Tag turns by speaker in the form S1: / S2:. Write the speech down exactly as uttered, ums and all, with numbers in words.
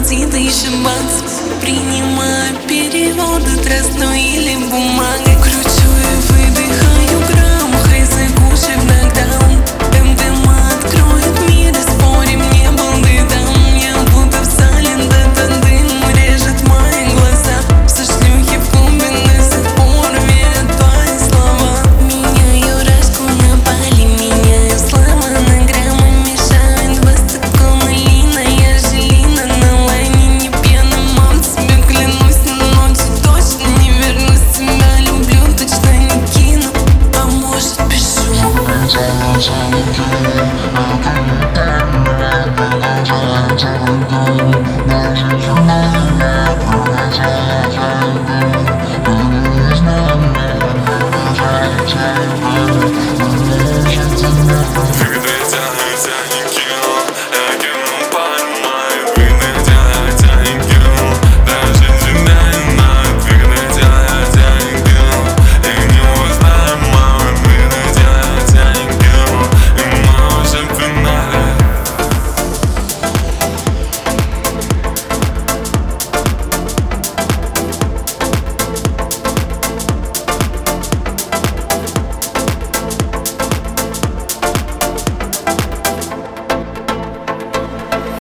S1: звонит и еще бац. Принимаю переводы тростной или бумагой. Кручу и выдыхаю грамм, хайзы куча в нокдаун. М-ДМ откроет мир, и спорим, не был ты там. Я будто в зале, да-да, дым режет мои глаза. Все шлюхи в клубе до сих пор верят в твои слова. Меняю рашку на пали, меняю слова на граммы. Мешает двадцатку малина, я желина на лайне. Не пьяна, мам, тебе клянусь, на ночью точно не вернусь. Тебя люблю, точно не кину, а может пишу.
S2: We'll be right back.